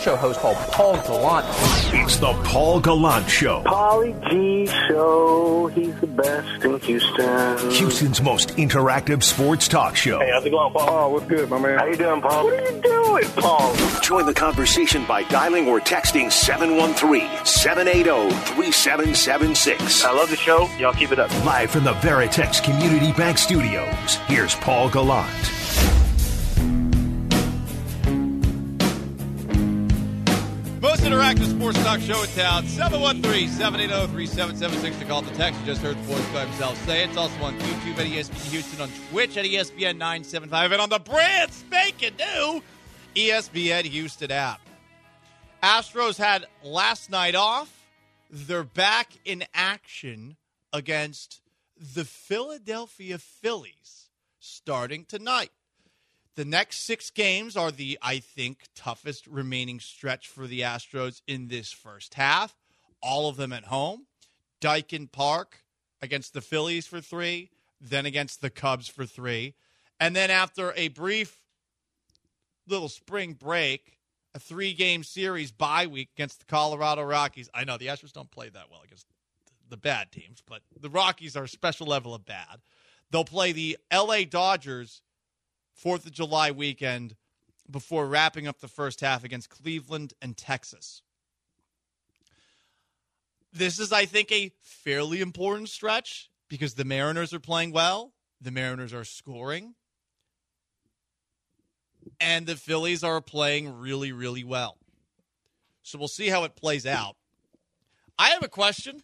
show host called Paul Gallant. It's the Paul Gallant Show. Paulie G Show. He's the best in Houston. Houston's most interactive sports talk show. Hey, how's it going, Paul? Oh, what's good, my man? How you doing, Paul? What are you doing, Paul? Join the conversation by dialing or texting 713-780-3776. I love the show. Y'all keep it up. Live from the Veritex Community Bank Studios, here's Paul Gallant. Most interactive sports talk show in town, 713-780-3776 to call the text. You just heard the voice by himself say it. It's also on YouTube at ESPN Houston, on Twitch at ESPN 975, and on the brand spanking new ESPN Houston app. Astros had last night off. They're back in action against the Philadelphia Phillies starting tonight. The next 6 games are the, I think, toughest remaining stretch for the Astros in this first half. All of them at home. Daikin Park against the Phillies for 3, then against the Cubs for 3. And then after a brief little spring break, a 3-game series bye week against the Colorado Rockies. I know the Astros don't play that well against the bad teams, but the Rockies are a special level of bad. They'll play the L.A. Dodgers 4th of July weekend before wrapping up the first half against Cleveland and Texas. This is, I think, a fairly important stretch because the Mariners are playing well. The Mariners are scoring. And the Phillies are playing really, really well. So we'll see how it plays out. I have a question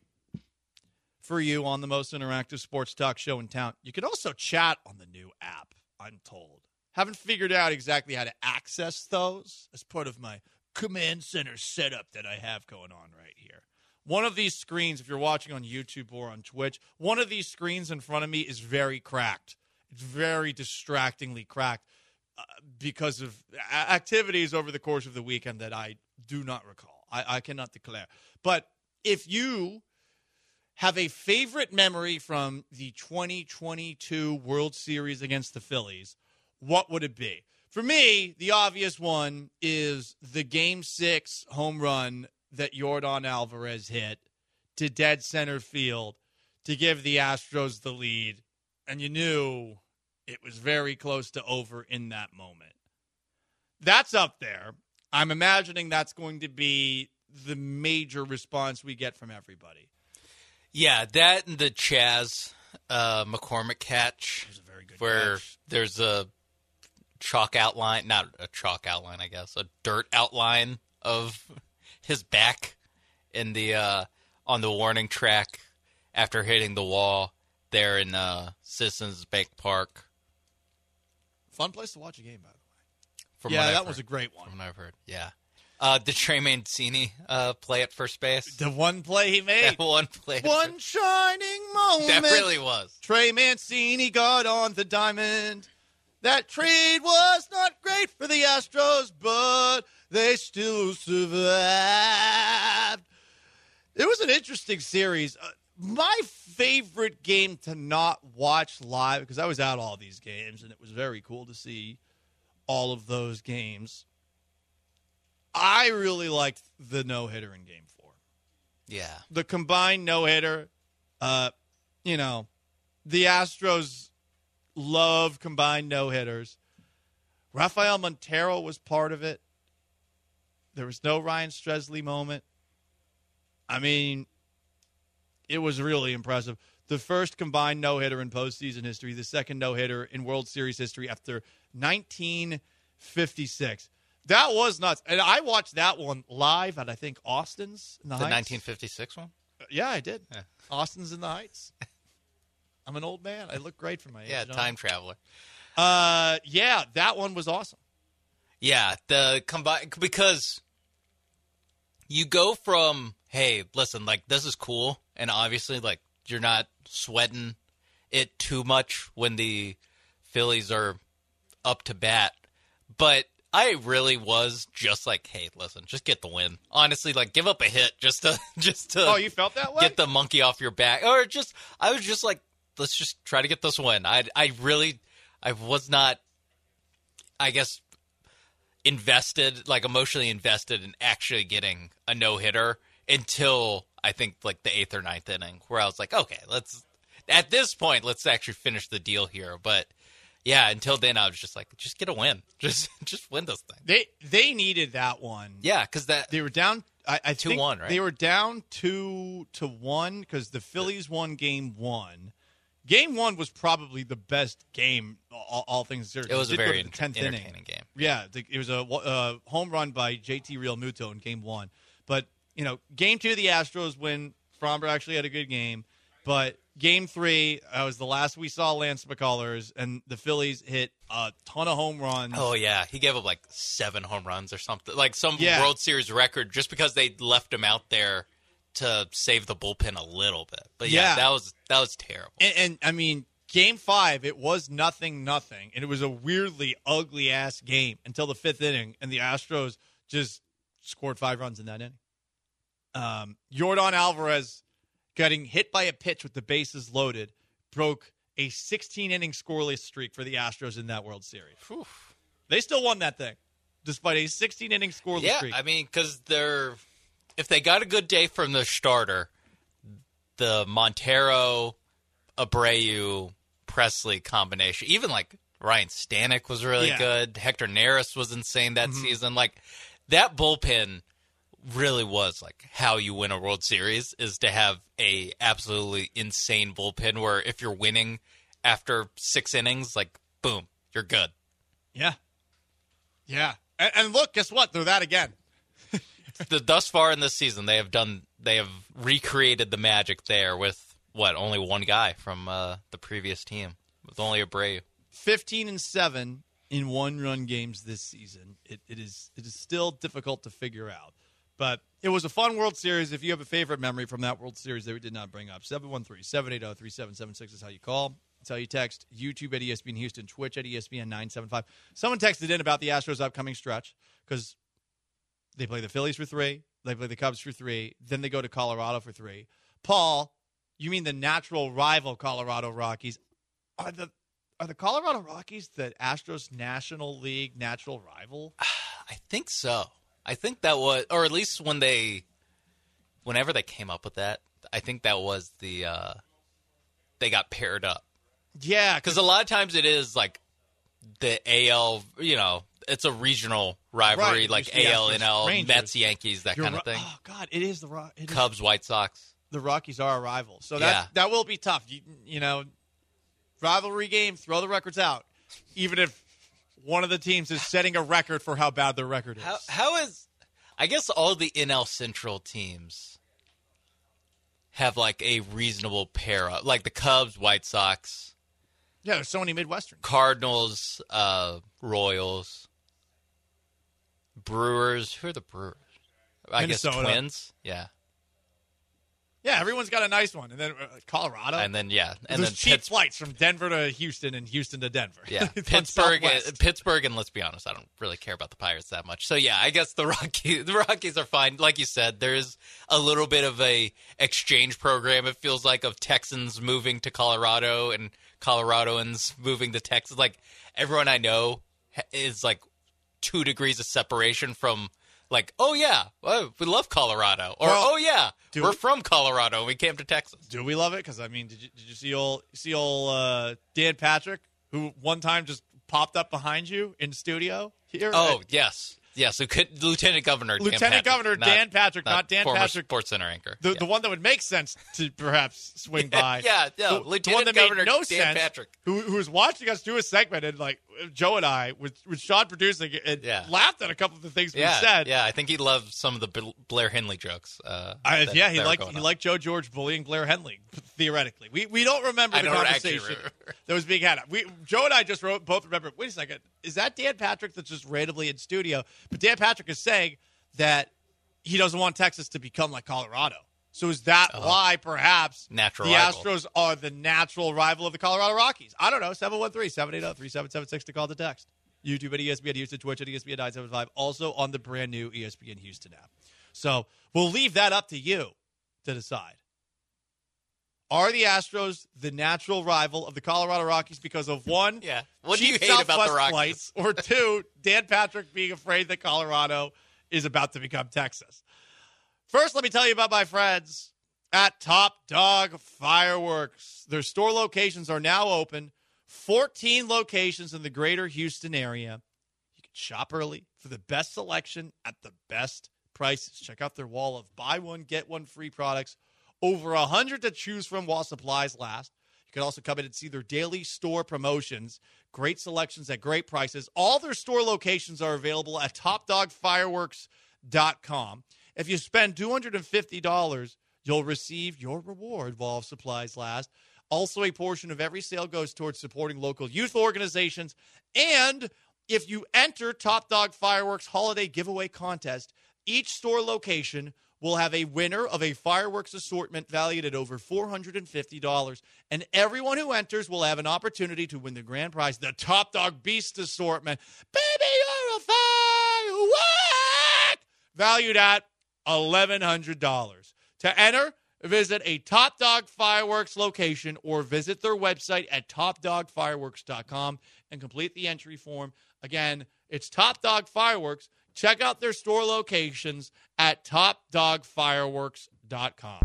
for you on the most interactive sports talk show in town. You can also chat on the new app, I'm told. Haven't figured out exactly how to access those as part of my command center setup that I have going on right here. One of these screens, if you're watching on YouTube or on Twitch, one of these screens in front of me is very cracked. It's very distractingly cracked because of activities over the course of the weekend that I do not recall. I cannot declare. But if you have a favorite memory from the 2022 World Series against the Phillies, what would it be? For me, the obvious one is the Game 6 home run that Yordan Alvarez hit to dead center field to give the Astros the lead. And you knew it was very close to over in that moment. That's up there. I'm imagining that's going to be the major response we get from everybody. Yeah, that and the Chaz McCormick catch, It was a very good where catch. there's a chalk outline, not a chalk outline, I guess, a dirt outline of his back in the on the warning track after hitting the wall there in Citizens Bank Park. Fun place to watch a game, by the way. From Yeah, what I've that heard. was a great one. From what I've heard, yeah. Did Trey Mancini play at first base? The one play he made. That one play. One shining moment. That really was. Trey Mancini got on the diamond. That trade was not great for the Astros, but they still survived. It was an interesting series. My favorite game to not watch live, because I was at all these games, and it was very cool to see all of those games. I really liked the no-hitter in Game 4. Yeah. The combined no-hitter, the Astros love combined no-hitters. Rafael Montero was part of it. There was no Ryan Stresley moment. I mean, it was really impressive. The first combined no-hitter in postseason history, the second no-hitter in World Series history after 1956. That was nuts. And I watched that one live at, I think, Austin's in the The Heights. 1956 one? Yeah, I did. Yeah. Austin's in the Heights. I'm an old man. I look great for my age. Yeah, don't time traveler. Yeah, that one was awesome. Yeah, the combine because you go from, hey, listen, like this is cool, and obviously like you're not sweating it too much when the Phillies are up to bat. But I really was just like, hey, listen, just get the win. Honestly, like give up a hit just to Oh, you felt that way? get the monkey off your back. Or just I was just like, let's just try to get this win. I was not, I guess, emotionally invested in actually getting a no-hitter until I think like the 8th or 9th inning, where I was like, okay, at this point, let's actually finish the deal here. But yeah, until then, I was just like, just get a win. Just win this thing. They needed that one. Yeah, because they were down. I think 2-1, right? They were down 2-1 because the Phillies won Game 1. Game 1 was probably the best game, all things considered. It was a very 10th entertaining inning game. Yeah, it was a home run by JT Realmuto in Game 1. But, Game 2, the Astros win. Fromber actually had a good game. But Game 3 was the last we saw Lance McCullers, and the Phillies hit a ton of home runs. Oh, yeah. He gave up like 7 home runs or something. Like some Yeah. World Series record just because they left him out there to save the bullpen a little bit. But yeah, that was terrible. And I mean, Game 5, it was 0-0, and it was a weirdly ugly-ass game until the 5th inning, and the Astros just scored 5 runs in that inning. Yordan Alvarez getting hit by a pitch with the bases loaded broke a 16-inning scoreless streak for the Astros in that World Series. Whew. They still won that thing, despite a 16-inning scoreless streak. Yeah, I mean, because if they got a good day from the starter, the Montero, Abreu, Presley combination, even like Ryan Stanek was really good. Hector Neris was insane that season. Like that bullpen really was like how you win a World Series, is to have a absolutely insane bullpen where if you're winning after 6 innings, like boom, you're good. Yeah. And look, guess what? They're that again. Thus far in this season, they have recreated the magic there with only one guy from the previous team, with only Abreu. 15-7 in one-run games this season. It is still difficult to figure out, but it was a fun World Series. If you have a favorite memory from that World Series that we did not bring up, 713-780-3776 is how you call. It's how you text. YouTube at ESPN Houston, Twitch at ESPN 975. Someone texted in about the Astros' upcoming stretch because they play the Phillies for 3, they play the Cubs for 3, then they go to Colorado for 3. Paul, you mean the natural rival Colorado Rockies? Are the Colorado Rockies the Astros National League natural rival? I think so. I think that was, or at least whenever they came up with that, I think that was they got paired up. Yeah, because a lot of times it is like the AL, it's a regional rivalry, right, like the AL, Astros, NL, Rangers. Mets, Yankees, that kind of thing. Oh God, it is Cubs, White Sox. The Rockies are a rival, so that will be tough. Rivalry game, throw the records out, even if one of the teams is setting a record for how bad their record is. How is? I guess all the NL Central teams have like a reasonable pair up, like the Cubs, White Sox. Yeah, there's so many Midwestern. Cardinals, Royals, Brewers. Who are the Brewers? I Minnesota. guess Twins. Yeah. Yeah, everyone's got a nice one. And then Colorado. And then, and there's then cheap flights from Denver to Houston and Houston to Denver. Yeah, Pittsburgh, and let's be honest, I don't really care about the Pirates that much. So, yeah, I guess the Rockies are fine. Like you said, there's a little bit of a exchange program, it feels like, of Texans moving to Colorado and Coloradoans moving to Texas. Like, everyone I know is, like, 2 degrees of separation from, like, oh, yeah, we love Colorado. Or, oh, yeah, we're from Colorado and we came to Texas. Do we love it? Because, I mean, did you see old Dan Patrick, who one time just popped up behind you in studio here? Oh, yes. Yes, Lieutenant Governor Dan Patrick, not Dan former Patrick. Sports Center anchor. The one that would make sense to perhaps swing by. Lieutenant Governor no Dan sense, Patrick. Who was watching us do a segment, and like Joe and I, with Sean producing, and laughed at a couple of the things we said. Yeah, I think he loved some of the Blair Henley jokes. He liked Joe George bullying Blair Henley, theoretically. We don't remember the conversation that was being had. Joe and I just both remember, wait a second, is that Dan Patrick that's just randomly in studio? But Dan Patrick is saying that he doesn't want Texas to become like Colorado. So is that why perhaps natural the rival. Astros are the natural rival of the Colorado Rockies? I don't know. 713-780-3776 to call the text. YouTube at ESPN Houston, Twitch at ESPN 975, also on the brand new ESPN Houston app. So we'll leave that up to you to decide. Are the Astros the natural rival of the Colorado Rockies because of one, Yeah. What do cheap you hate about Southwest the Rockies? flights, or two, Dan Patrick being afraid that Colorado is about to become Texas? First, let me tell you about my friends at Top Dog Fireworks. Their store locations are now open, 14 locations in the greater Houston area. You can shop early for the best selection at the best prices. Check out their wall of buy one, get one free products. Over 100 to choose from while supplies last. You can also come in and see their daily store promotions. Great selections at great prices. All their store locations are available at TopDogFireworks.com. If you spend $250, you'll receive your reward while supplies last. Also, a portion of every sale goes towards supporting local youth organizations. And if you enter Top Dog Fireworks Holiday Giveaway Contest, each store location will have a winner of a fireworks assortment valued at over $450. And everyone who enters will have an opportunity to win the grand prize, the Top Dog Beast assortment. Baby, you're a firework! Valued at $1,100. To enter, visit a Top Dog Fireworks location or visit their website at topdogfireworks.com and complete the entry form. Again, it's Top Dog Fireworks. Check out their store locations at topdogfireworks.com.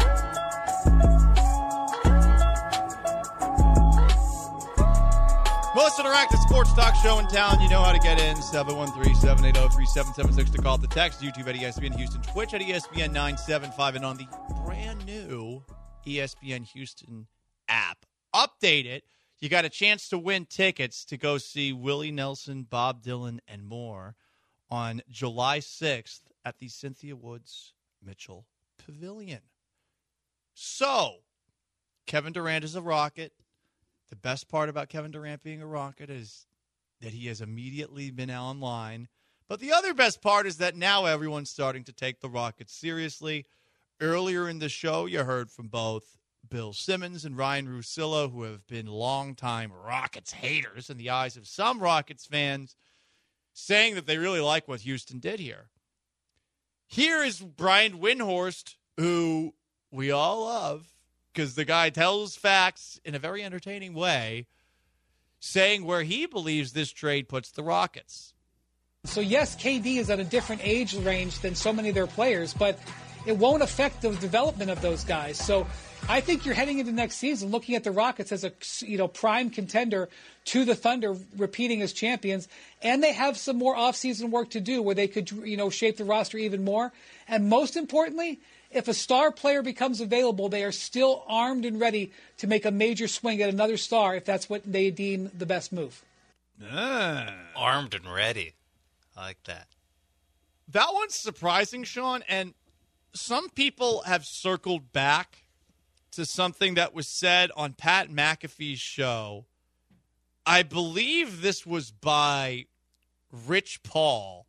Most interactive sports talk show in town. You know how to get in. 713-780-3776 to call the text. YouTube at ESPN Houston. Twitch at ESPN 975. And on the brand new ESPN Houston app. Update it. You got a chance to win tickets to go see Willie Nelson, Bob Dylan, and more on July 6th at the Cynthia Woods Mitchell Pavilion. So, Kevin Durant is a Rocket. The best part about Kevin Durant being a Rocket is that he has immediately been online. But the other best part is that now everyone's starting to take the Rockets seriously. Earlier in the show, you heard from both Bill Simmons and Ryan Russillo, who have been longtime Rockets haters in the eyes of some Rockets fans, saying that they really like what Houston did here. Here is Brian Windhorst, who we all love, because the guy tells facts in a very entertaining way, saying where he believes this trade puts the Rockets. So, yes, KD is at a different age range than so many of their players, but it won't affect the development of those guys. So I think you're heading into next season looking at the Rockets as a prime contender to the Thunder, repeating as champions, and they have some more offseason work to do where they could shape the roster even more. And most importantly, if a star player becomes available, they are still armed and ready to make a major swing at another star if that's what they deem the best move. Armed and ready. I like that. That one's surprising, Sean, and some people have circled back to something that was said on Pat McAfee's show. I believe this was by Rich Paul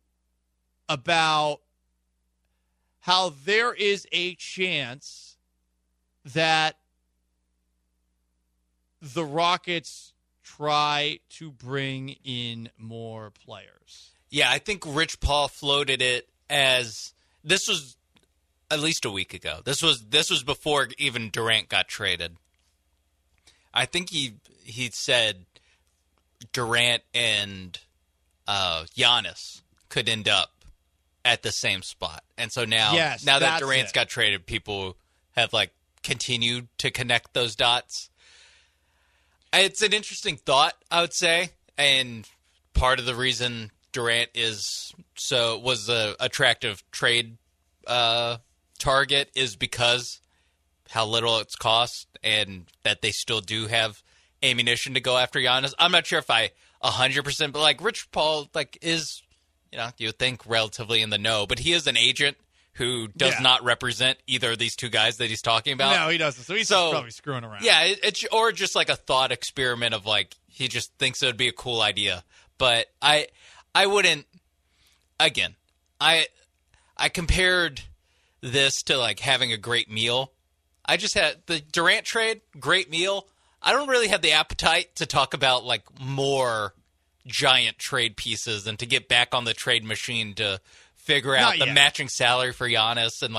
about how there is a chance that the Rockets try to bring in more players. Yeah, I think Rich Paul floated it as this was at least a week ago. This was before even Durant got traded. I think he said Durant and Giannis could end up at the same spot. And so now that Durant's got traded, people have continued to connect those dots. It's an interesting thought, I would say, and part of the reason Durant was an attractive trade target is because how little it's cost and that they still do have ammunition to go after Giannis. I'm not sure if I 100%, but Rich Paul is, you would think relatively in the know, but he is an agent who does not represent either of these two guys that he's talking about. No, he doesn't. So he's just probably screwing around. Yeah, it's or just a thought experiment of he just thinks it would be a cool idea. But I wouldn't. Again, I compared this to having a great meal. I just had the Durant trade, great meal. I don't really have the appetite to talk about more giant trade pieces and to get back on the trade machine to figure out the matching salary for Giannis and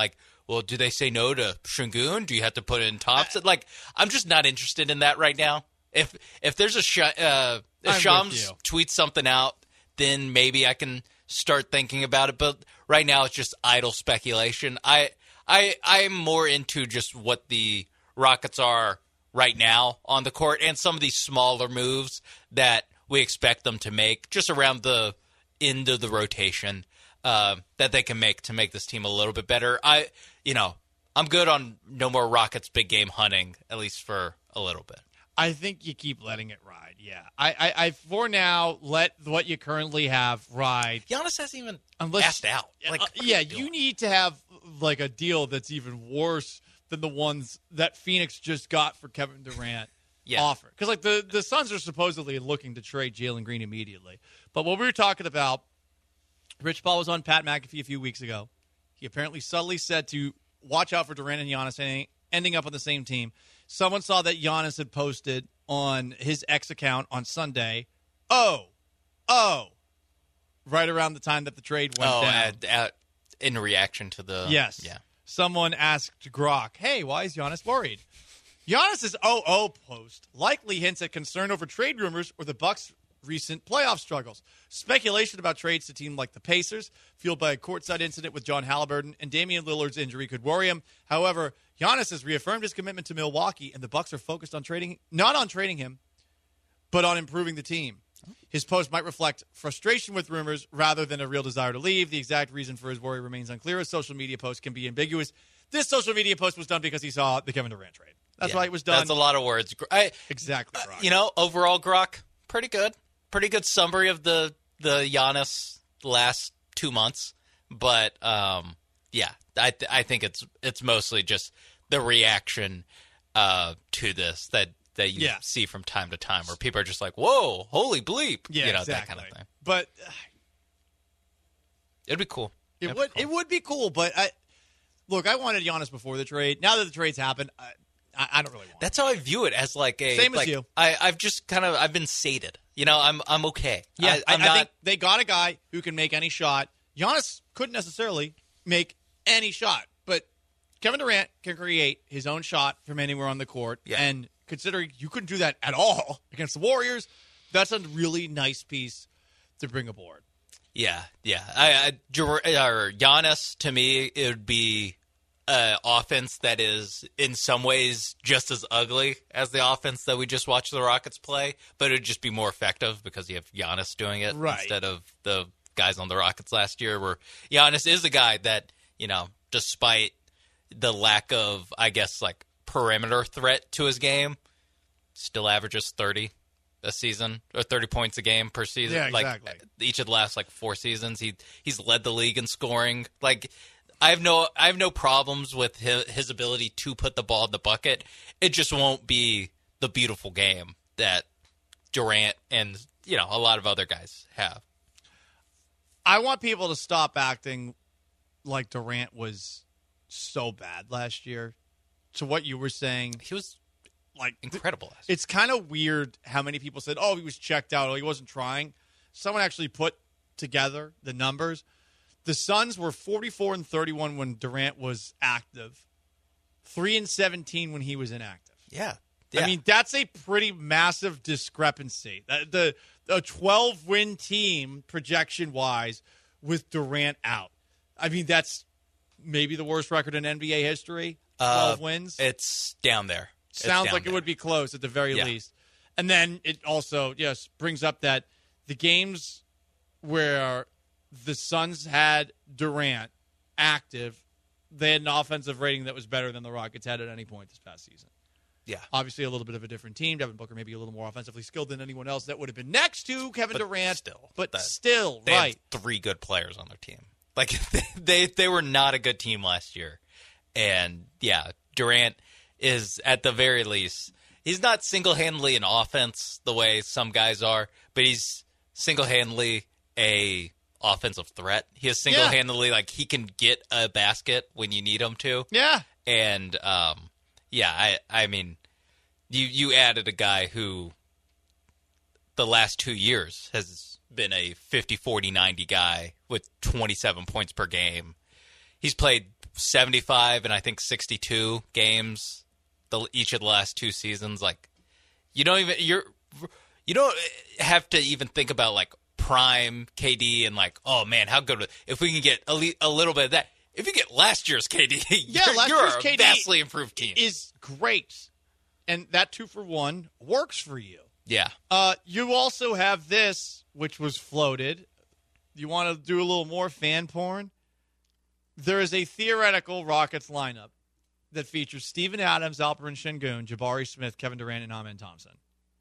well, do they say no to Şengün? Do you have to put in Thompson? Like, I'm just not interested in that right now. If there's if Shams tweets something out, then maybe I can start thinking about it. But right now, it's just idle speculation. I'm more into just what the Rockets are right now on the court and some of these smaller moves that we expect them to make just around the end of the rotation that they can make to make this team a little bit better. I'm good on no more Rockets big game hunting, at least for a little bit. I think you keep letting it ride. Yeah, I for now let what you currently have ride. Giannis hasn't even asked out. Like, you need to have like a deal that's even worse than the ones that Phoenix just got for Kevin Durant offer. Because like the Suns are supposedly looking to trade Jalen Green immediately. But what we were talking about, Rich Paul was on Pat McAfee a few weeks ago. He apparently subtly said to watch out for Durant and Giannis ending up on the same team. Someone saw that Giannis had posted on his X account on Sunday, right around the time that the trade went down. In reaction to the... Yes. Yeah. Someone asked Grok, hey, why is Giannis worried? Giannis's post likely hints at concern over trade rumors or the Bucks' recent playoff struggles. Speculation about trades to teams like the Pacers, fueled by a courtside incident with John Halliburton, and Damian Lillard's injury could worry him. However, Giannis has reaffirmed his commitment to Milwaukee, and the Bucks are focused on not on trading him, but on improving the team. His post might reflect frustration with rumors rather than a real desire to leave. The exact reason for his worry remains unclear. A social media post can be ambiguous. This social media post was done because he saw the Kevin Durant trade. That's why it was done. That's a lot of words. Exactly, Grok. Overall, Grok, pretty good. Pretty good summary of the Giannis last 2 months. But, I think it's mostly just the reaction to this that you see from time to time where people are just like, whoa, holy bleep. Exactly. That kind of thing. But it'd be cool. It would be cool, but I wanted Giannis before the trade. Now that the trade's happened, I don't really want That's how I view it, as like a... Same as you. I've just I've been sated. I'm okay. Yeah, I'm I not... think they got a guy who can make any shot. Giannis couldn't necessarily make any shot, but Kevin Durant can create his own shot from anywhere on the court, and considering you couldn't do that at all against the Warriors, that's a really nice piece to bring aboard. Yeah. Giannis, to me, it would be an offense that is in some ways just as ugly as the offense that we just watched the Rockets play, but it would just be more effective because you have Giannis doing it instead of the guys on the Rockets last year, where Giannis is a guy that, despite the lack of, I guess, like perimeter threat to his game, still averages 30 a season, or 30 points a game per season. Yeah, exactly. Like each of the last 4 seasons, he's led the league in scoring. Like, I have no problems with his ability to put the ball in the bucket. It just won't be the beautiful game that Durant and a lot of other guys have. I want people to stop acting like Durant was so bad last year. To what you were saying, he was incredible last year. It's kind of weird how many people said, "Oh, he was checked out. Oh, he wasn't trying." Someone actually put together the numbers. The Suns were 44-31 when Durant was active, 3-17 when he was inactive. Yeah. I mean, that's a pretty massive discrepancy. The 12-win team, projection-wise, with Durant out. I mean, that's maybe the worst record in NBA history, 12 wins. It's down there. Sounds like it would be close at the very least. And then it also, brings up that the games where the Suns had Durant active, they had an offensive rating that was better than the Rockets had at any point this past season. Yeah. Obviously a little bit of a different team. Devin Booker maybe a little more offensively skilled than anyone else that would have been next to Kevin Durant. Still, they have 3 good players on their team. Like, they were not a good team last year. And, Durant is, at the very least, he's not single-handedly an offense the way some guys are, but he's single-handedly a offensive threat. He is single-handedly, he can get a basket when you need him to. Yeah. And, I mean, you added a guy who the last 2 years has been a 50-40-90 guy with 27 points per game. He's played 75 and I think 62 games each of the last 2 seasons. Like, you don't have to even think about like prime KD and like, oh man, how good if we can get a little bit of that. If you get last year's KD, you're a KD vastly improved team. Is great, and that 2-for-1 works for you. Yeah. You also have this, which was floated. You want to do a little more fan porn? There is a theoretical Rockets lineup that features Steven Adams, Alperen Şengün, Jabari Smith, Kevin Durant, and Amen Thompson.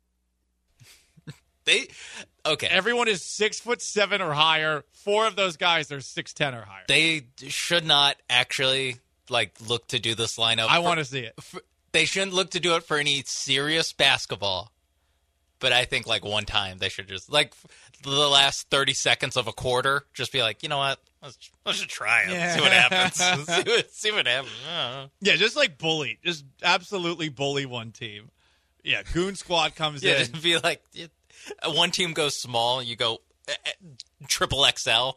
Okay. Everyone is 6'7" or higher. 4 of those guys are 6'10" or higher. They should not actually like look to do this lineup. I want to see it. They shouldn't look to do it for any serious basketball. But I think like one time they should just like the last 30 seconds of a quarter, just be like, you know what? Let's just try it. Yeah. See what happens. see what happens. Yeah, just like bully. Just absolutely bully one team. Yeah, Goon Squad comes Yeah, in. just be like, one team goes small, you go triple XL.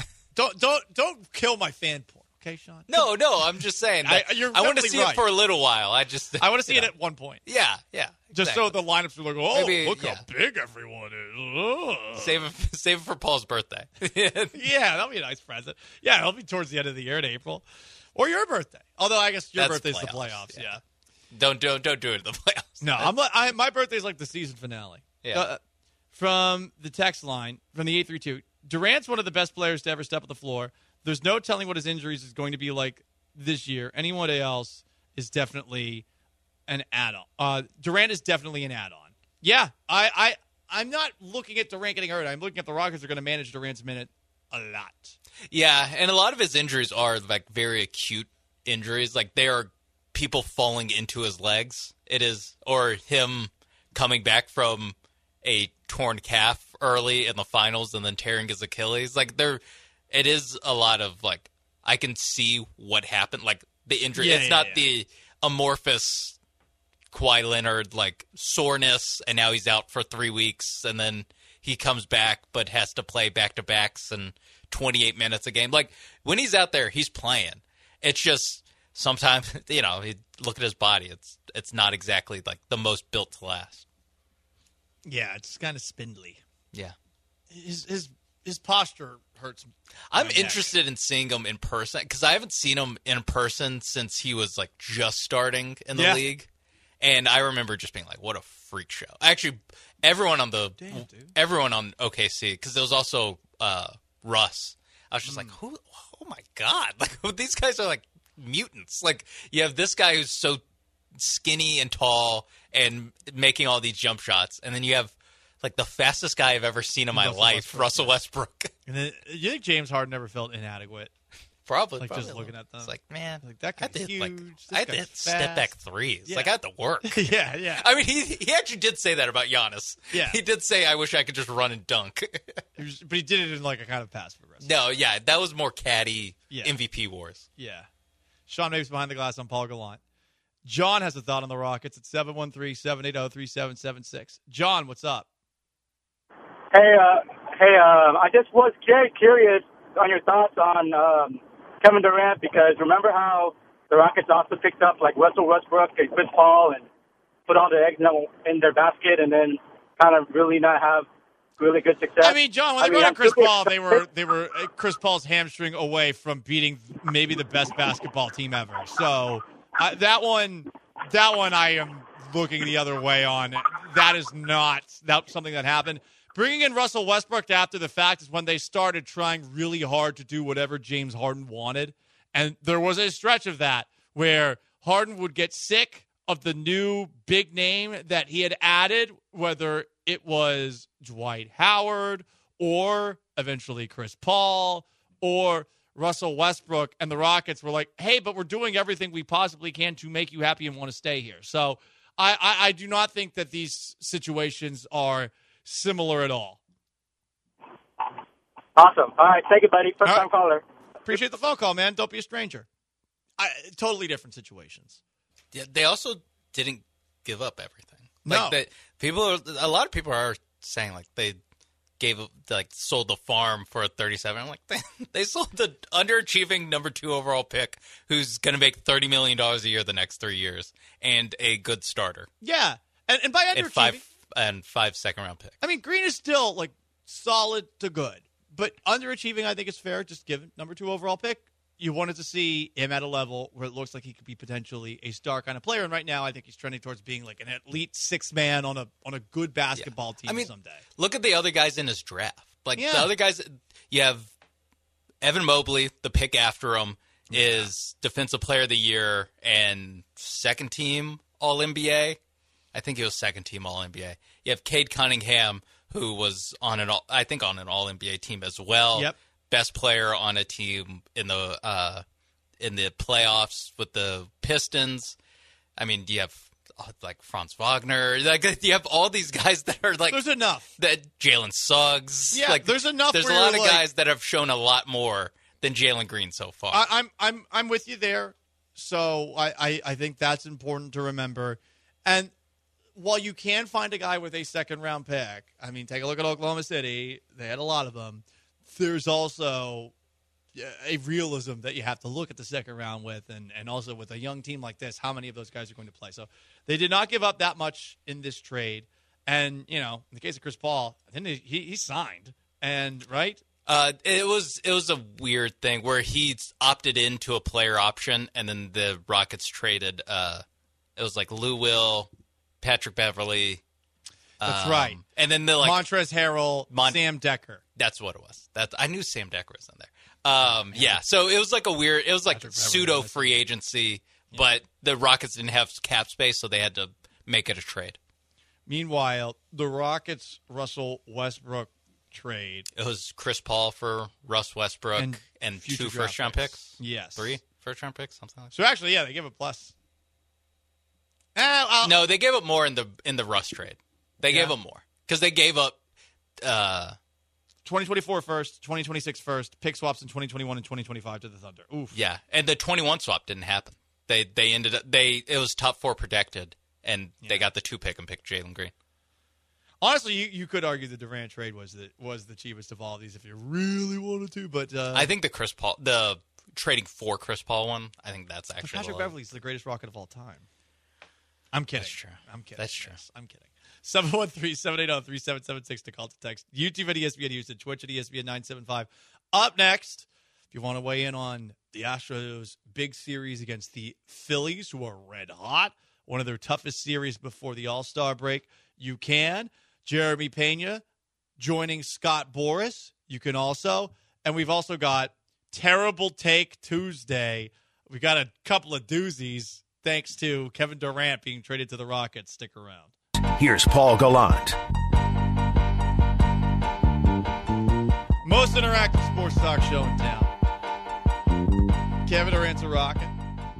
Don't kill my fan porn, okay, Sean? No, I'm just saying. I want to see it for a little while. I want to see it at one point. Yeah. Just exactly. so the lineups are like, oh, Maybe, look how big everyone is. Ugh. Save it for Paul's birthday. Yeah, that'll be a nice present. Yeah, it'll be towards the end of the year in April. Or your birthday. Although I guess your That's birthday's the playoffs, yeah. Don't do it at the playoffs. No, my birthday's like the season finale. Yeah. From the text line, from the 832, Durant's one of the best players to ever step on the floor. There's no telling what his injuries is going to be like this year. Anyone else is definitely an add-on. Durant is definitely an add-on. Yeah, I'm not looking at Durant getting hurt. I'm looking at the Rockets are going to manage Durant's minute a lot. Yeah, and a lot of his injuries are like very acute injuries. Like they are people falling into his legs. It is, or him coming back from a torn calf early in the finals and then tearing his Achilles. Like it is a lot of like, I can see what happened. Like the injury, it's not the amorphous Kawhi Leonard like soreness, and now he's out for 3 weeks, and then he comes back but has to play back-to-backs and 28 minutes a game. Like when he's out there, he's playing. It's just sometimes, you look at his body. It's not exactly like the most built to last. Yeah, it's kind of spindly. Yeah. His posture hurts. I'm interested in seeing him in person because I haven't seen him in person since he was like just starting in the league. And I remember just being like, what a freak show. Actually, everyone on OKC, because there was also Russ. I was just like, who? Oh my God. Like these guys are like mutants. Like you have this guy who's so skinny and tall and making all these jump shots. And then you have like the fastest guy I've ever seen in my life, Russell Westbrook. And then you think James Harden never felt inadequate? Probably. Just looking at them. It's like, man, like that guy's huge. I had to hit step back threes. Yeah. Like I had to work. Yeah. I mean, he actually did say that about Giannis. Yeah. He did say, I wish I could just run and dunk. But he did it in like a kind of passive aggressive. No, yeah, that was more catty MVP wars. Yeah. Sean Mapes behind the glass on Paul Gallant. John has a thought on the Rockets at 713-780-3776. John, what's up? Hey, I just was curious on your thoughts on Kevin Durant, because remember how the Rockets also picked up like Russell Westbrook and Chris Paul and put all the eggs in their basket and then kind of really not have really good success. I mean, John, when they brought in Chris Paul, they were Chris Paul's hamstring away from beating maybe the best basketball team ever. So that one I am looking the other way on. That is not something that happened. Bringing in Russell Westbrook after the fact is when they started trying really hard to do whatever James Harden wanted. And there was a stretch of that where Harden would get sick of the new big name that he had added, whether it was Dwight Howard or eventually Chris Paul or Russell Westbrook. And the Rockets were like, hey, but we're doing everything we possibly can to make you happy and want to stay here. So I do not think that these situations are similar at all. Awesome. All right. Thank you, buddy. First time caller. Appreciate the phone call, man. Don't be a stranger. Totally different situations. Yeah, they also didn't give up everything. No. Like a lot of people are saying like they sold the farm for a 37. I'm like, they sold the underachieving number 2 overall pick who's going to make $30 million a year the next 3 years and a good starter. Yeah. And by underachieving... And 5 second-round picks. I mean, Green is still, like, solid to good. But underachieving, I think, is fair, just given number 2 overall pick. You wanted to see him at a level where it looks like he could be potentially a star kind of player. And right now, I think he's trending towards being, like, an elite 6 man on a good basketball team someday. Look at the other guys in his draft. Like, the other guys, you have Evan Mobley, the pick after him, is Defensive Player of the Year and second-team All-NBA. I think he was second-team All-NBA. You have Cade Cunningham, who was on an All-NBA team as well. Yep. Best player on a team in the playoffs with the Pistons. I mean, you have like Franz Wagner. Like, you have all these guys that are like. There's enough. That Jalen Suggs. Yeah, like, there's enough. There's a lot of guys that have shown a lot more than Jalen Green so far. I'm with you there. So I think that's important to remember. And while you can find a guy with a second-round pick, I mean, take a look at Oklahoma City. They had a lot of them. There's also a realism that you have to look at the second round with, and also with a young team like this, how many of those guys are going to play. So they did not give up that much in this trade. And, you know, in the case of Chris Paul, I think he signed. And, right? It was a weird thing where he opted into a player option, and then the Rockets traded. It was like Lou Will, Patrick Beverly. That's right. And then Montrezl Harrell, Sam Dekker. That's what it was. I knew Sam Dekker was in there. Yeah. So it was like pseudo free agency, but the Rockets didn't have cap space, so they had to make it a trade. Meanwhile, the Rockets Russell Westbrook trade. It was Chris Paul for Russ Westbrook and 2 first-round picks. Yes. 3 first-round picks, something like that. So actually, yeah, they give a plus. No, they gave up more in the Russ trade. They gave up more because they gave up 2024 first, 2026 first, pick swaps in 2021 and 2025 to the Thunder. Oof. Yeah, and the 21 swap didn't happen. They ended up it was top 4 protected, and they got the 2 pick and picked Jalen Green. Honestly, you could argue the Durant trade was the cheapest of all of these if you really wanted to, but I think the trading for Chris Paul one, I think that's actually Patrick Beverly's the greatest Rocket of all time. I'm kidding. That's true. I'm kidding. That's true. Yes, I'm kidding. 713-780-3776 to call to text. YouTube at ESPN Houston, Twitch at ESPN 975. Up next, if you want to weigh in on the Astros' big series against the Phillies, who are red hot, one of their toughest series before the All-Star break, you can. Jeremy Pena joining Scott Boras. You can also. And we've also got Terrible Take Tuesday. We got a couple of doozies thanks to Kevin Durant being traded to the Rockets. Stick around. Here's Paul Gallant. Most interactive sports talk show in town. Kevin Durant's a Rocket.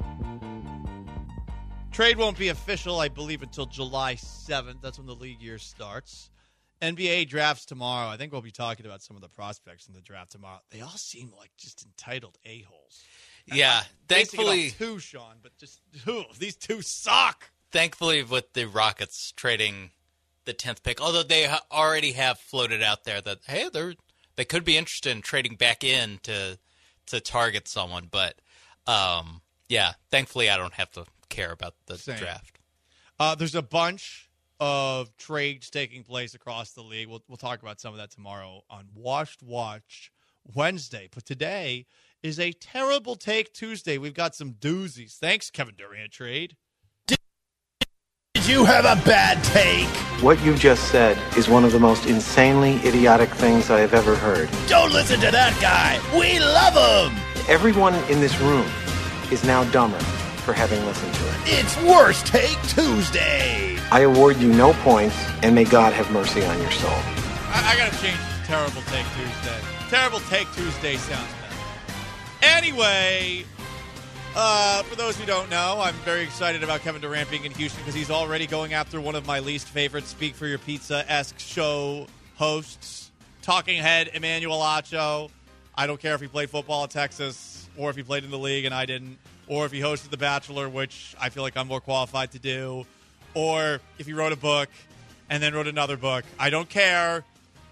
Trade won't be official, I believe, until July 7th. That's when the league year starts. NBA drafts tomorrow. I think we'll be talking about some of the prospects in the draft tomorrow. They all seem like just entitled a-holes. Yeah, thankfully. Two, Sean, but just these two suck. Thankfully, with the Rockets trading the 10th pick, although they already have floated out there that, hey, they could be interested in trading back in to target someone. But, yeah, thankfully I don't have to care about the draft. There's a bunch of trades taking place across the league. We'll talk about some of that tomorrow on Washed Watch Wednesday. But today is a Terrible Take Tuesday. We've got some doozies. Thanks, Kevin Durant trade. Did you have a bad take? What you just said is one of the most insanely idiotic things I have ever heard. Don't listen to that guy. We love him. Everyone in this room is now dumber for having listened to it. It's Worst Take Tuesday. I award you no points, and may God have mercy on your soul. I got to change this to Terrible Take Tuesday. Terrible Take Tuesday sounds better. Anyway, for those who don't know, I'm very excited about Kevin Durant being in Houston because he's already going after one of my least favorite Speak for Your Pizza-esque show hosts, Talking Head Emmanuel Acho. I don't care if he played football at Texas or if he played in the league and I didn't, or if he hosted The Bachelor, which I feel like I'm more qualified to do, or if he wrote a book and then wrote another book. I don't care.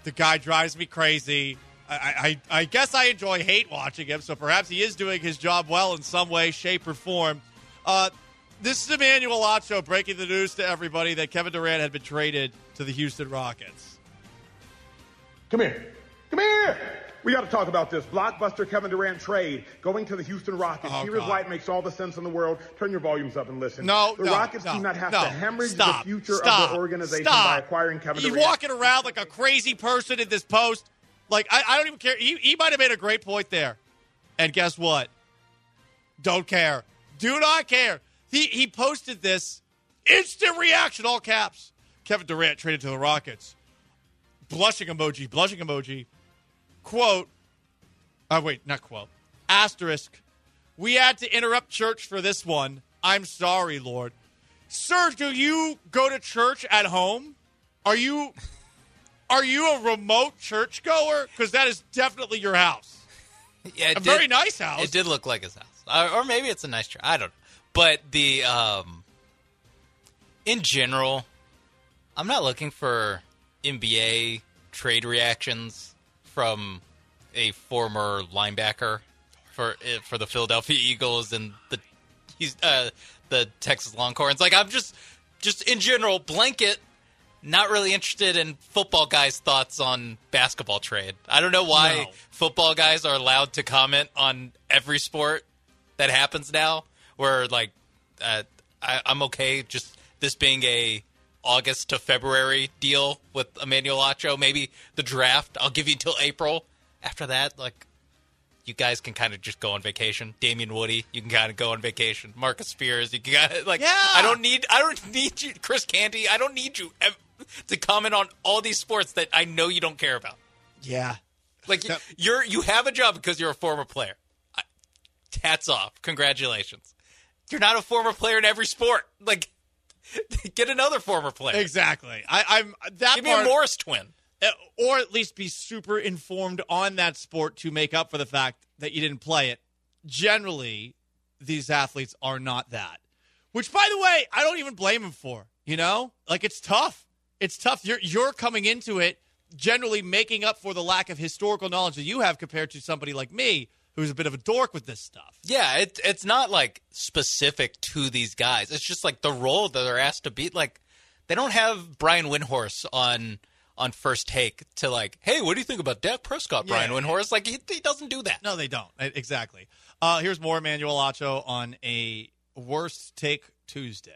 The guy drives me crazy. I guess I enjoy hate watching him, so perhaps he is doing his job well in some way, shape, or form. This is Emmanuel Acho breaking the news to everybody that Kevin Durant had been traded to the Houston Rockets. Come here. Come here. We got to talk about this blockbuster Kevin Durant trade going to the Houston Rockets. Here is why it makes all the sense in the world. Turn your volumes up and listen. The Rockets do not have to hemorrhage the future of their organization by acquiring Kevin Durant. He's walking around like a crazy person in this post. Like, I don't even care. He might have made a great point there. And guess what? Don't care. Do not care. He posted this. Instant reaction, all caps. Kevin Durant traded to the Rockets. Blushing emoji. Quote, not quote, asterisk, we had to interrupt church for this one. I'm sorry, Lord. Sir, do you go to church at home? Are you a remote churchgoer? Because that is definitely your house. Yeah, a very nice house. It did look like his house. Or maybe it's a nice church. I don't know. But in general, I'm not looking for NBA trade reactions from a former linebacker for the Philadelphia Eagles and the Texas Longhorns. Like, I'm just in general, blanket, not really interested in football guys' thoughts on basketball trade. I don't know why football guys are allowed to comment on every sport that happens now, where, like, I'm okay just this being a August to February deal with Emmanuel Acho. Maybe the draft, I'll give you until April. After that, like, you guys can kind of just go on vacation. Damian Woody, you can kind of go on vacation. Marcus Spears, you can kind of, like, I don't need you, Chris Canty. I don't need you to comment on all these sports that I know you don't care about. Yeah. Like, you have a job because you're a former player. Hats off. Congratulations. You're not a former player in every sport. Like, get another former player. Exactly. I'm that Give me a Morris twin. Or at least be super informed on that sport to make up for the fact that you didn't play it. Generally, these athletes are not that. Which, by the way, I don't even blame them for. You know? Like, it's tough. It's tough. You're coming into it generally making up for the lack of historical knowledge that you have compared to somebody like me who's a bit of a dork with this stuff. Yeah, it's not, like, specific to these guys. It's just, like, the role that they're asked to be. Like, they don't have Brian Windhorst on First Take to, like, hey, what do you think about Dak Prescott, Brian Windhorst? Like, he doesn't do that. No, they don't. Exactly. Here's more Emmanuel Acho on a Worst Take Tuesday.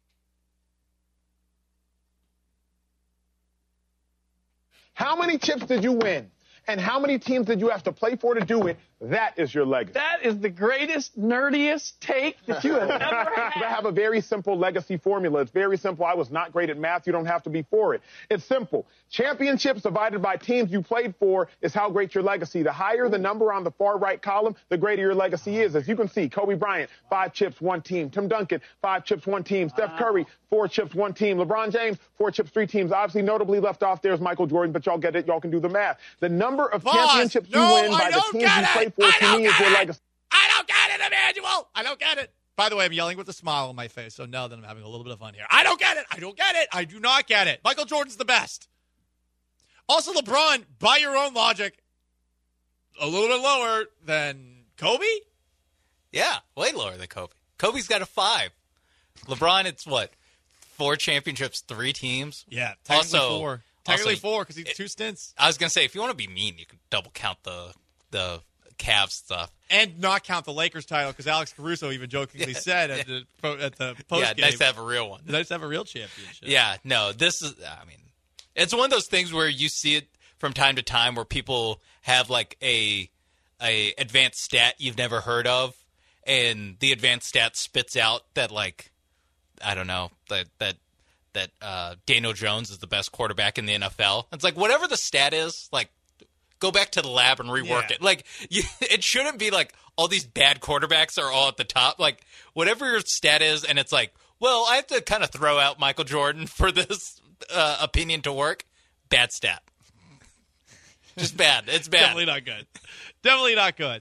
How many chips did you win? And how many teams did you have to play for to do it? That is your legacy. That is the greatest, nerdiest take that you have ever had. I have a very simple legacy formula. It's very simple. I was not great at math. You don't have to be for it. It's simple. Championships divided by teams you played for is how great your legacy. The higher the number on the far right column, the greater your legacy is. As you can see, Kobe Bryant, 5 chips, 1 team. Tim Duncan, 5 chips, 1 team. Steph Curry, 4 chips, 1 team. LeBron James, 4 chips, 3 teams. Obviously, notably left off there is Michael Jordan, but y'all get it. Y'all can do the math. The number of championships you win by the teams you play for to me is your legacy. I don't get it, Emmanuel. I don't get it. By the way, I'm yelling with a smile on my face, so know that I'm having a little bit of fun here. I don't get it. I don't get it. I do not get it. Michael Jordan's the best. Also, LeBron, by your own logic, a little bit lower than Kobe? Yeah, way lower than Kobe. Kobe's got a 5. LeBron, it's what? 4 championships, 3 teams? Yeah, technically also 4. Technically 4 because he's 2 stints. I was going to say, if you want to be mean, you could double count the Cavs stuff. And not count the Lakers title because Alex Caruso even jokingly said at the post game. Yeah, nice to have a real one. Nice to have a real championship. Yeah, no, this is, I mean, it's one of those things where you see it from time to time where people have like a advanced stat you've never heard of, and the advanced stat spits out that, like, I don't know, that Daniel Jones is the best quarterback in the NFL. It's like, whatever the stat is, like, go back to the lab and rework it. Like, it shouldn't be like all these bad quarterbacks are all at the top. Like, whatever your stat is, and it's like, well, I have to kind of throw out Michael Jordan for this opinion to work. Bad stat. Just bad. It's bad. Definitely not good. Definitely not good.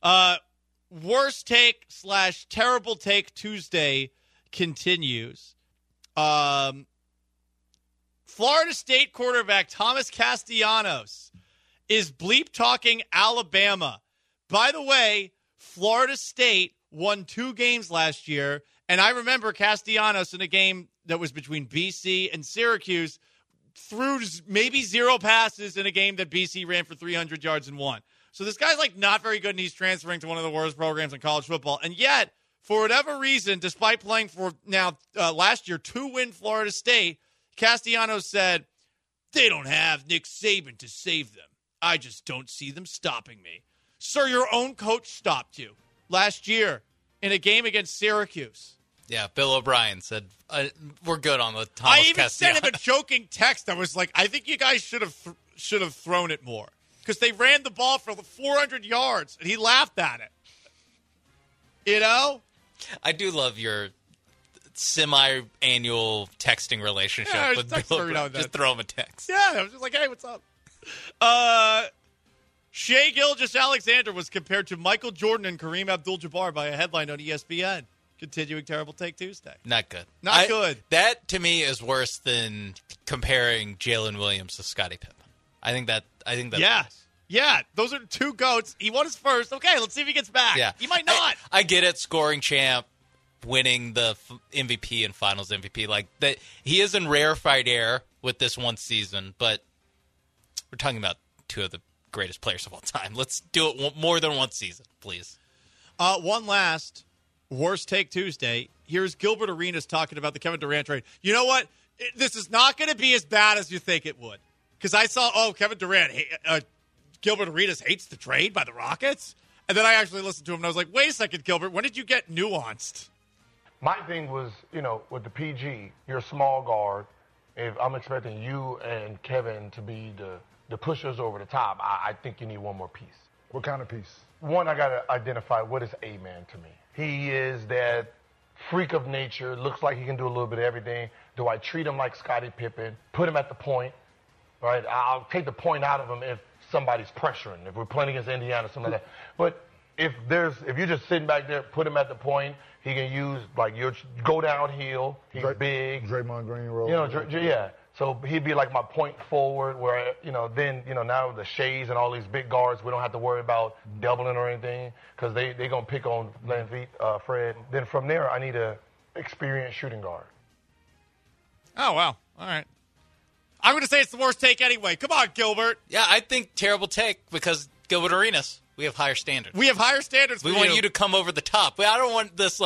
Worst take / terrible take Tuesday continues. Florida State quarterback Thomas Castellanos is bleep talking Alabama. By the way, Florida State won 2 games last year, and I remember Castellanos in a game that was between BC and Syracuse threw maybe 0 passes in a game that BC ran for 300 yards and won. So this guy's like not very good, and he's transferring to one of the worst programs in college football. And yet, for whatever reason, despite playing for last year 2-win Florida State, Castellanos said, "They don't have Nick Saban to save them. I just don't see them stopping me." Sir, your own coach stopped you last year in a game against Syracuse. Yeah, Bill O'Brien said, we're good on the Thomas I even Castellanos. sent him a joking text. I was like, I think you guys should have thrown it more. Because they ran the ball for 400 yards, and he laughed at it. You know? I do love your semi-annual texting relationship with Bill O'Brien. Just throw him a text. Yeah, I was just like, hey, what's up? Shea Gilgeous-Alexander was compared to Michael Jordan and Kareem Abdul-Jabbar by a headline on ESPN. Continuing Terrible Take Tuesday. Not good. Not good. That, to me, is worse than comparing Jalen Williams to Scottie Pippen. I think that. Yes. Yeah, those are 2 GOATs. He won his first. Okay, let's see if he gets back. Yeah. He might not. I get it, scoring champ, winning the MVP and finals MVP. Like that, he is in rarefied air with this one season, but we're talking about 2 of the greatest players of all time. Let's do it more than one season, please. One last Worst Take Tuesday. Here's Gilbert Arenas talking about the Kevin Durant trade. You know what? This is not going to be as bad as you think it would. Because I saw, Kevin Durant, Gilbert Arenas hates the trade by the Rockets. And then I actually listened to him, and I was like, wait a second, Gilbert, when did you get nuanced? My thing was, with the PG, you're a small guard. If I'm expecting you and Kevin to be the pushers over the top, I think you need one more piece. What kind of piece? One, I got to identify what is a man to me. He is that freak of nature, looks like he can do a little bit of everything. Do I treat him like Scottie Pippen, put him at the point, right? I'll take the point out of him if somebody's pressuring, if we're playing against Indiana, something like that. But if you're just sitting back there, put him at the point, he can use, go downhill, he's big. Draymond Green role. Yeah. So he'd be like my point forward where, then, now the Shays and all these big guards, we don't have to worry about doubling or anything because they're going to pick on Fred. Then from there, I need an experienced shooting guard. Oh, wow. All right. I'm going to say it's the worst take anyway. Come on, Gilbert. Yeah, I think terrible take because Gilbert Arenas. We have higher standards. We have higher standards for We want you to come over the top. I don't want this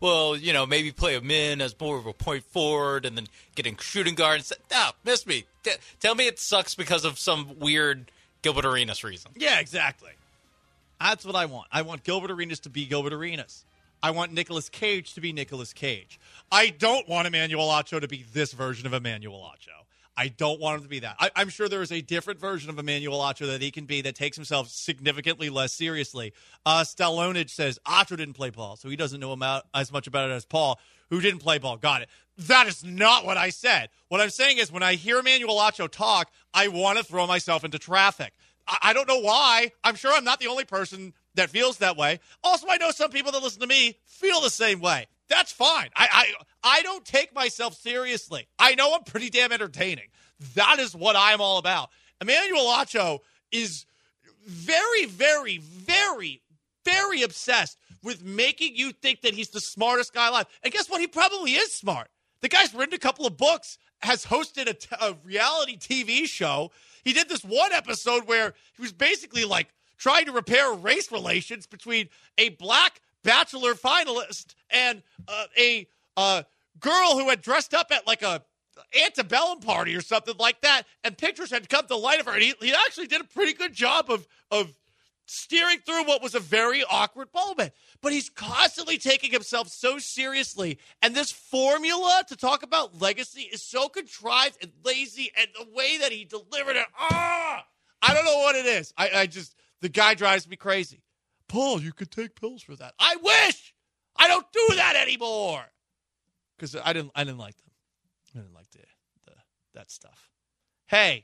maybe play him in as more of a point forward and then getting shooting guard. And say, no, miss me. Tell me it sucks because of some weird Gilbert Arenas reason. Yeah, exactly. That's what I want. I want Gilbert Arenas to be Gilbert Arenas. I want Nicolas Cage to be Nicolas Cage. I don't want Emmanuel Acho to be this version of Emmanuel Acho. I don't want him to be that. I'm sure there is a different version of Emmanuel Acho that he can be that takes himself significantly less seriously. Stallonage says Acho didn't play ball, so he doesn't know as much about it as Paul, who didn't play ball. Got it. That is not what I said. What I'm saying is when I hear Emmanuel Acho talk, I want to throw myself into traffic. I don't know why. I'm sure I'm not the only person that feels that way. Also, I know some people that listen to me feel the same way. That's fine. I don't take myself seriously. I know I'm pretty damn entertaining. That is what I'm all about. Emmanuel Acho is very, very, very, very obsessed with making you think that he's the smartest guy alive. And guess what? He probably is smart. The guy's written a couple of books, has hosted a reality TV show. He did this one episode where he was basically trying to repair race relations between a black Bachelor finalist and a girl who had dressed up at a antebellum party or something like that, and pictures had come to light of her. And he actually did a pretty good job of steering through what was a very awkward moment. But he's constantly taking himself so seriously, and this formula to talk about legacy is so contrived and lazy, and the way that he delivered it, I don't know what it is. The guy drives me crazy. Paul, you could take pills for that. I wish I don't do that anymore. Because I didn't like them. I didn't like that stuff. Hey,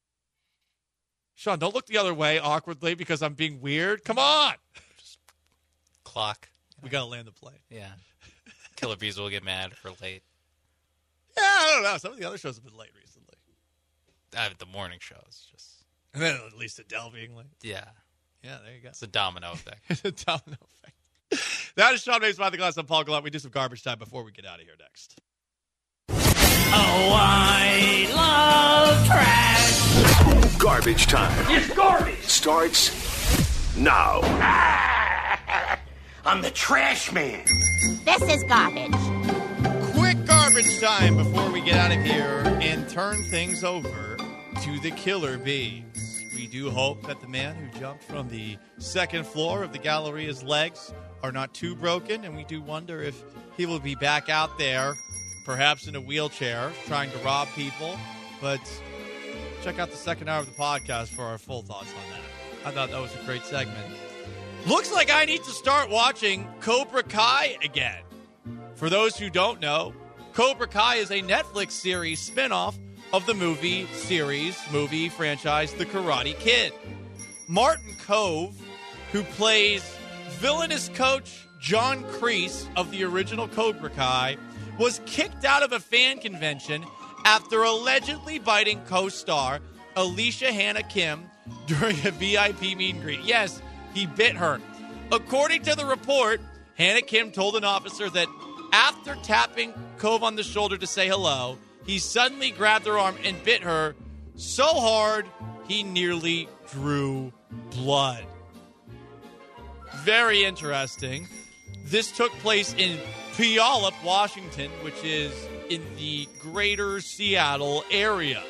Sean, don't look the other way awkwardly because I'm being weird. Come on. Just clock. We got to land the plane. Yeah. Killer Bees will get mad if we're late. Yeah, don't know. Some of the other shows have been late recently. The morning show is just... And then at least Adele being late. Yeah. Yeah, there you go. It's a domino effect. It's a domino effect. That is Sean Mapes Behind the Glass. I'm Paul Gallant. We do some garbage time before we get out of here next. Oh, I love trash. Garbage time. It's garbage. Starts now. I'm the trash man. This is garbage. Quick garbage time before we get out of here and turn things over to the Killer Bees. We do hope that the man who jumped from the second floor of the Galleria's legs are not too broken, and we do wonder if he will be back out there, perhaps in a wheelchair, trying to rob people. But check out the second hour of the podcast for our full thoughts on that. I thought that was a great segment. Looks like I need to start watching Cobra Kai again. For those who don't know, Cobra Kai is a Netflix series spinoff of the movie franchise The Karate Kid. Martin Kove, who plays villainous coach John Kreese of the original Cobra Kai, was kicked out of a fan convention after allegedly biting co-star Alicia Hannah Kim during a VIP meet and greet. Yes, he bit her. According to the report, Hannah Kim told an officer that after tapping Kove on the shoulder to say hello, he suddenly grabbed her arm and bit her so hard he nearly drew blood. Very interesting. This took place in Puyallup, Washington, which is in the greater Seattle area.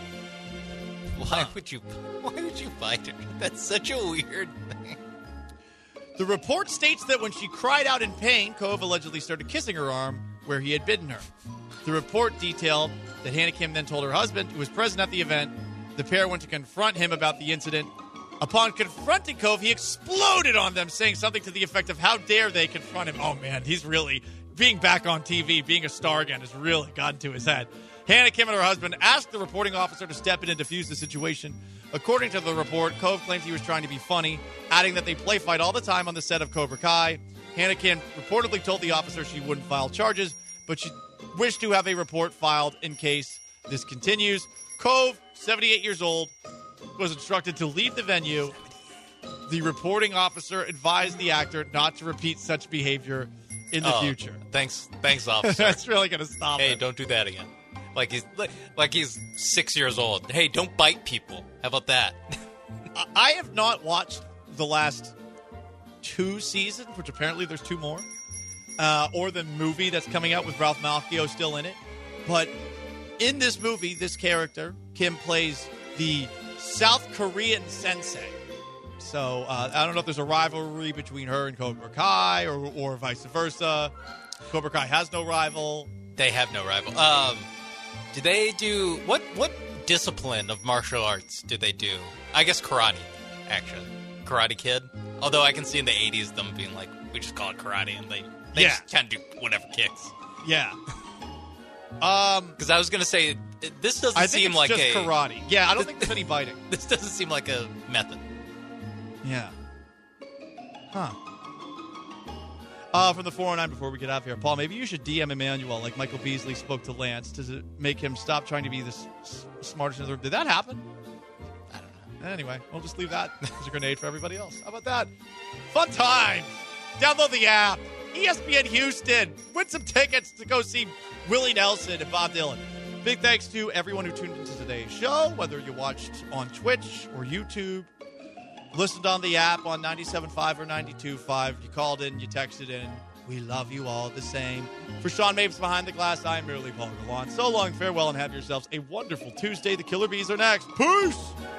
Why would you bite her? That's such a weird thing. The report states that when she cried out in pain, Kove allegedly started kissing her arm where he had bitten her. The report detailed that Hannah Kim then told her husband, who was present at the event, the pair went to confront him about the incident. Upon confronting Kove, he exploded on them, saying something to the effect of, how dare they confront him? Oh, man, he's really, being back on TV, being a star again, has really gotten to his head. Hannah Kim and her husband asked the reporting officer to step in and defuse the situation. According to the report, Kove claimed he was trying to be funny, adding that they play fight all the time on the set of Cobra Kai. Hannah Kim reportedly told the officer she wouldn't file charges, but she wished to have a report filed in case this continues. Kove, 78 years old, was instructed to leave the venue. The reporting officer advised the actor not to repeat such behavior in the future. Thanks, officer. That's really going to stop Hey, it. don't do that again. Like he's 6 years old. Hey, don't bite people. How about that? I have not watched the last 2 seasons, which apparently there's 2 more, or the movie that's coming out with Ralph Macchio still in it. But in this movie, this character, Kim, plays the South Korean sensei. So I don't know if there's a rivalry between her and Cobra Kai or vice versa. Cobra Kai has no rival. They have no rival. Do they do what discipline of martial arts do they do? I guess karate, actually. Karate Kid. Although I can see in the 80s them being like, we just call it karate, and they just kind of do whatever kicks. Yeah. Because I was going to say, this doesn't seem like just karate. Yeah, I don't think there's any biting. This doesn't seem like a method. Yeah. Huh. From the 409 before we get out of here, Paul, maybe you should DM Emmanuel like Michael Beasley spoke to Lance. Does it make him stop trying to be the smartest in the room? Did that happen? I don't know. Anyway, we'll just leave that as a grenade for everybody else. How about that? Fun time. Download the app. ESPN Houston. Win some tickets to go see Willie Nelson and Bob Dylan. Big thanks to everyone who tuned into today's show, whether you watched on Twitch or YouTube, listened on the app on 97.5 or 92.5. You called in, you texted in. We love you all the same. For Sean Mapes Behind the Glass, I'm merely Paul Gallant. So long, farewell, and have yourselves a wonderful Tuesday. The Killer Bees are next. Peace!